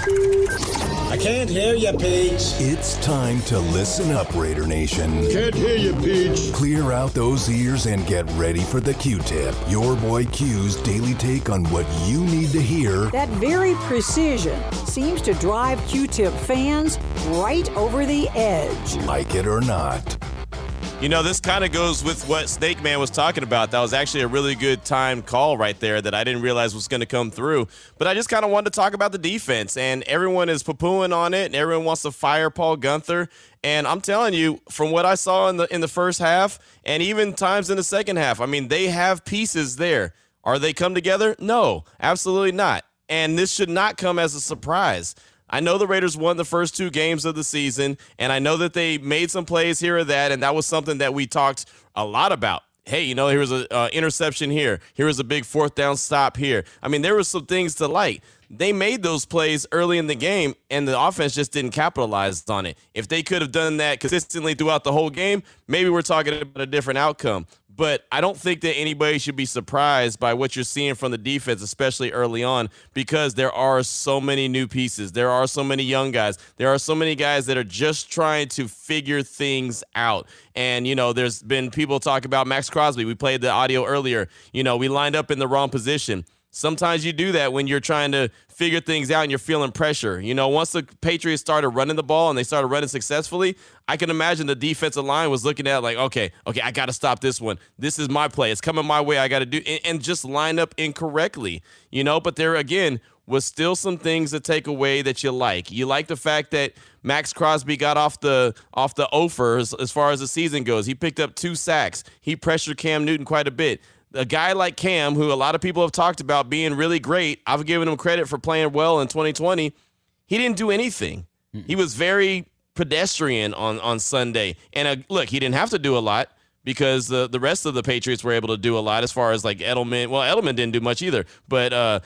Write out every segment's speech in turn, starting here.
I can't hear you, Peach. It's time to listen up, Raider Nation. Can't hear you, Peach. Clear out those ears and get ready for the Q-Tip, your boy Q's daily take on what you need to hear. That very precision seems to drive Q-Tip fans right over the edge. Like it or not. You know, this kind of goes with what Snake Man was talking about. That was actually a really good timed call right there that I didn't realize was going to come through. But I just kind of wanted to talk about the defense, and everyone is poo-pooing on it, and everyone wants to fire Paul Guenther. And I'm telling you, from what I saw in the first half, and even times in the second half, I mean, they have pieces there. Are they come together? No, absolutely not. And this should not come as a surprise. I know the Raiders won the first 2 games of the season, and I know that they made some plays here or that, and that was something that we talked a lot about. Hey, you know, here was an interception here. Here was a big 4th down stop here. I mean, there were some things to like. They made those plays early in the game, and the offense just didn't capitalize on it. If they could have done that consistently throughout the whole game, maybe we're talking about a different outcome. But I don't think that anybody should be surprised by what you're seeing from the defense, especially early on, because there are so many new pieces. There are so many young guys. There are so many guys that are just trying to figure things out. And, you know, there's been people talk about Max Crosby. We played the audio earlier. You know, we lined up in the wrong position. Sometimes you do that when you're trying to figure things out and you're feeling pressure. You know, once the Patriots started running the ball and they started running successfully, I can imagine the defensive line was looking at like, okay, I got to stop this one. This is my play. It's coming my way. I got to do and just line up incorrectly, you know, but there again was still some things to take away that you like. You like the fact that Max Crosby got off the offers as far as the season goes. He picked up 2 sacks. He pressured Cam Newton quite a bit. A guy like Cam, who a lot of people have talked about being really great, I've given him credit for playing well in 2020. He didn't do anything. He was very pedestrian on Sunday. And look, he didn't have to do a lot because the rest of the Patriots were able to do a lot as far as like Edelman. Well, Edelman didn't do much either. But, not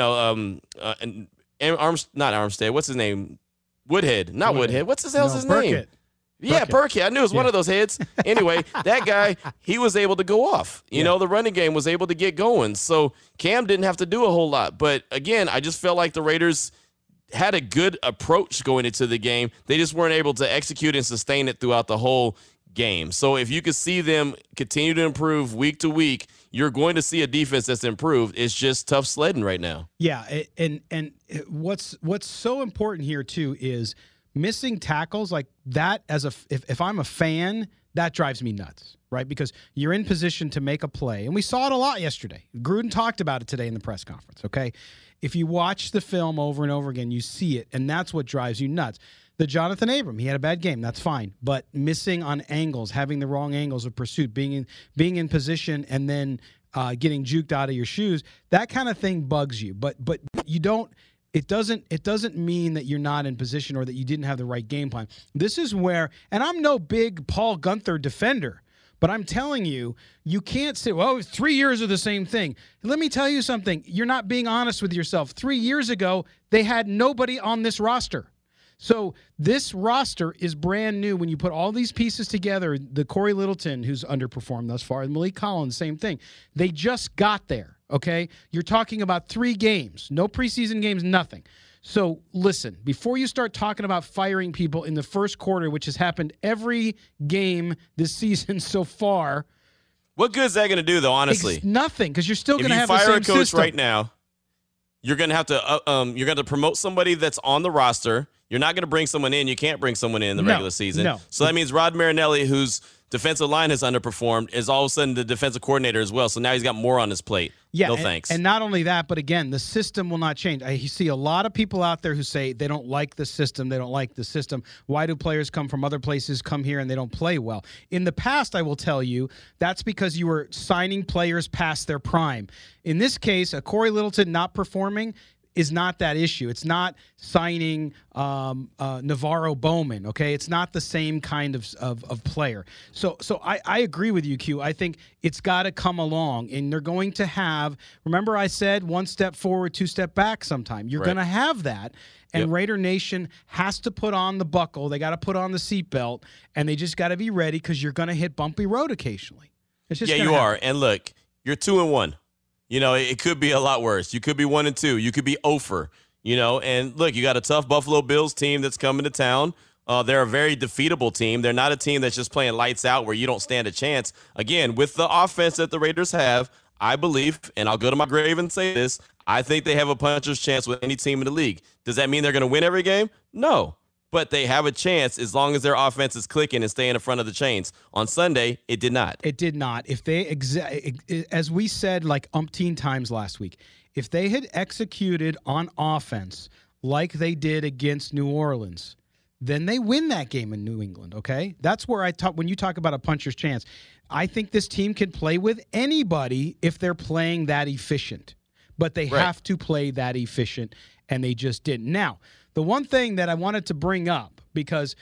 Armstead. What's his name? Woodhead. Not Woodhead. What's his hell's his name? Yeah, Burkhead. I knew it was one of those heads. Anyway, that guy, he was able to go off. You know, the running game was able to get going. So Cam didn't have to do a whole lot. But, again, I just felt like the Raiders had a good approach going into the game. They just weren't able to execute and sustain it throughout the whole game. So if you could see them continue to improve week to week, you're going to see a defense that's improved. It's just tough sledding right now. Yeah, and what's so important here, too, is – missing tackles like that, if I'm a fan, that drives me nuts, right? Because you're in position to make a play. And we saw it a lot yesterday. Gruden talked about it today in the press conference, okay? If you watch the film over and over again, you see it, and that's what drives you nuts. The Jonathan Abram, he had a bad game. That's fine. But missing on angles, having the wrong angles of pursuit, being in position and then getting juked out of your shoes, that kind of thing bugs you. But you don't – It doesn't mean that you're not in position or that you didn't have the right game plan. This is where, and I'm no big Paul Guenther defender, but I'm telling you, you can't say, well, 3 years of the same thing. Let me tell you something. You're not being honest with yourself. 3 years ago, they had nobody on this roster. So this roster is brand new. When you put all these pieces together, the Corey Littleton, who's underperformed thus far, and Malik Collins, same thing. They just got there. Okay, you're talking about 3 games, no preseason games, nothing. So listen, before you start talking about firing people in the first quarter, which has happened every game this season so far. What good is that going to do, though, honestly? It's nothing, because you're still going to have the same system. If you fire a coach system right now, you're going to have to you're going to promote somebody that's on the roster. You're not going to bring someone in. You can't bring someone in the regular season. No. So that means Rod Marinelli, whose defensive line has underperformed, is all of a sudden the defensive coordinator as well. So now he's got more on his plate. Yeah, no thanks. And not only that, but again, the system will not change. I see a lot of people out there who say they don't like the system. They don't like the system. Why do players come from other places, come here, and they don't play well? In the past, I will tell you, that's because you were signing players past their prime. In this case, a Corey Littleton not performing is not that issue. It's not signing Navarro Bowman, okay? It's not the same kind of player. So I agree with you, Q. I think it's got to come along, and they're going to have, remember I said 1 step forward, 2 step back sometime. You're going to have that, and Raider Nation has to put on the buckle. They got to put on the seatbelt, and they just got to be ready because you're going to hit bumpy road occasionally. It's just you are. And look, you're 2-1. You know, it could be a lot worse. You could be 1-2. You could be 0-for. And look, you got a tough Buffalo Bills team that's coming to town. They're a very defeatable team. They're not a team that's just playing lights out where you don't stand a chance. Again, with the offense that the Raiders have, I believe, and I'll go to my grave and say this, I think they have a puncher's chance with any team in the league. Does that mean they're going to win every game? No. But they have a chance as long as their offense is clicking and staying in front of the chains. On Sunday, it did not. It did not. If they, as we said like umpteen times last week, if they had executed on offense like they did against New Orleans, then they win that game in New England, okay? That's where I talk when you talk about a puncher's chance. I think this team can play with anybody if they're playing that efficient. But they have to play that efficient, and they just didn't. Now, the one thing that I wanted to bring up, because,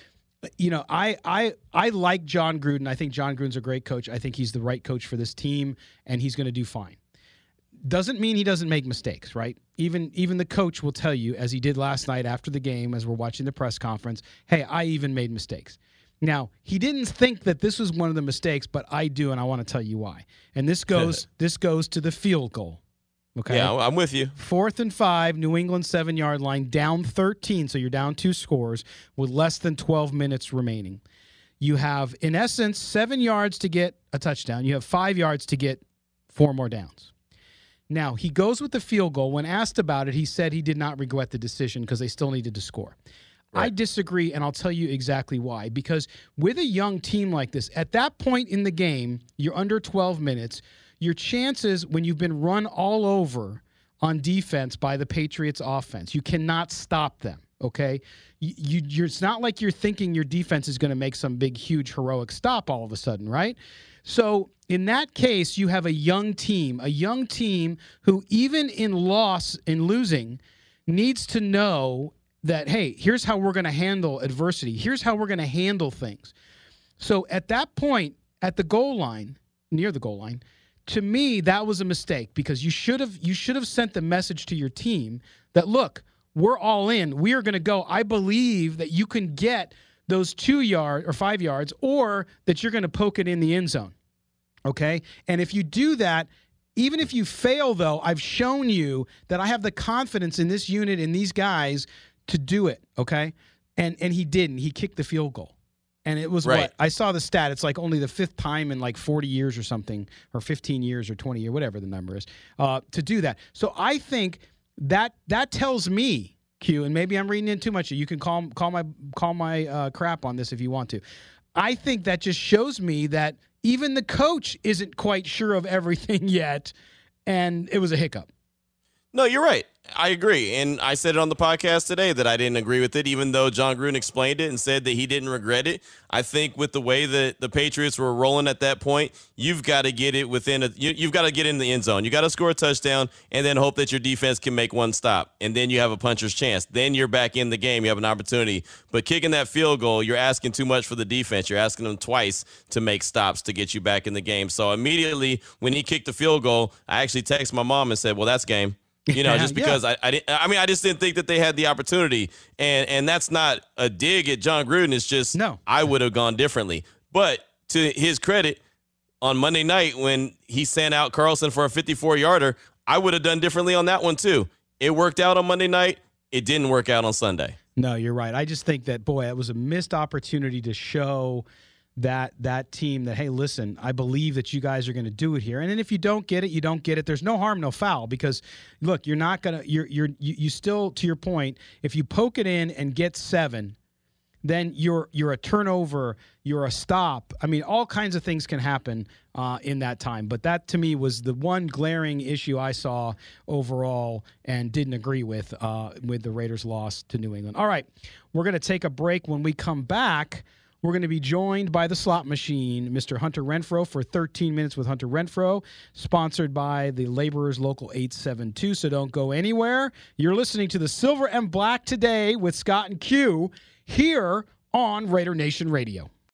I like John Gruden. I think John Gruden's a great coach. I think he's the right coach for this team, and he's going to do fine. Doesn't mean he doesn't make mistakes, right? Even the coach will tell you, as he did last night after the game, as we're watching the press conference, hey, I even made mistakes. Now, he didn't think that this was one of the mistakes, but I do, and I want to tell you why. And this goes to the field goal. Okay. Yeah, I'm with you. 4th and 5, New England 7-yard line, down 13, so you're down 2 scores with less than 12 minutes remaining. You have, in essence, 7 yards to get a touchdown. You have 5 yards to get 4 more downs. Now, he goes with the field goal. When asked about it, he said he did not regret the decision because they still needed to score. Right. I disagree, and I'll tell you exactly why. Because with a young team like this, at that point in the game, you're under 12 minutes. Your chances when you've been run all over on defense by the Patriots offense, you cannot stop them, okay? It's not like you're thinking your defense is going to make some big, huge, heroic stop all of a sudden, right? So in that case, you have a young team who even in losing, needs to know that, hey, here's how we're going to handle adversity. Here's how we're going to handle things. So at that point, at the goal line, near the goal line, to me, that was a mistake because you should have sent the message to your team that, look, we're all in. We are going to go. I believe that you can get those 2 yards or 5 yards, or that you're going to poke it in the end zone. Okay? And if you do that, even if you fail, though, I've shown you that I have the confidence in this unit and these guys to do it. Okay? And he didn't. He kicked the field goal. And it was what? I saw the stat. It's like only the 5th time in like 40 years or something, or 15 years or 20 years, whatever the number is, to do that. So I think that tells me, Q, and maybe I'm reading in too much. You can call my crap on this if you want to. I think that just shows me that even the coach isn't quite sure of everything yet, and it was a hiccup. No, you're right. I agree. And I said it on the podcast today that I didn't agree with it, even though John Gruden explained it and said that he didn't regret it. I think with the way that the Patriots were rolling at that point, you've got to get it you've got to get in the end zone. You got to score a touchdown and then hope that your defense can make one stop. And then you have a puncher's chance. Then you're back in the game. You have an opportunity. But kicking that field goal, you're asking too much for the defense. You're asking them twice to make stops to get you back in the game. So immediately when he kicked the field goal, I actually texted my mom and said, well, that's game. Just because I just didn't think that they had the opportunity. And that's not a dig at John Gruden. It's just, no, I would have gone differently. But to his credit, on Monday night when he sent out Carlson for a 54-yarder, I would have done differently on that one too. It worked out on Monday night. It didn't work out on Sunday. No, you're right. I just think that, boy, it was a missed opportunity to show that team that, hey, listen, I believe that you guys are going to do it here. And then if you don't get it, you don't get it. There's no harm, no foul, because look, you're not going to, you still, to your point, if you poke it in and get 7, then you're a turnover, you're a stop. I mean, all kinds of things can happen in that time. But that, to me, was the one glaring issue I saw overall and didn't agree with the Raiders' loss to New England. All right, we're going to take a break. When we come back, we're going to be joined by the slot machine, Mr. Hunter Renfrow, for 13 Minutes with Hunter Renfrow, sponsored by the Laborers Local 872. So don't go anywhere. You're listening to the Silver and Black Today with Scott and Q here on Raider Nation Radio.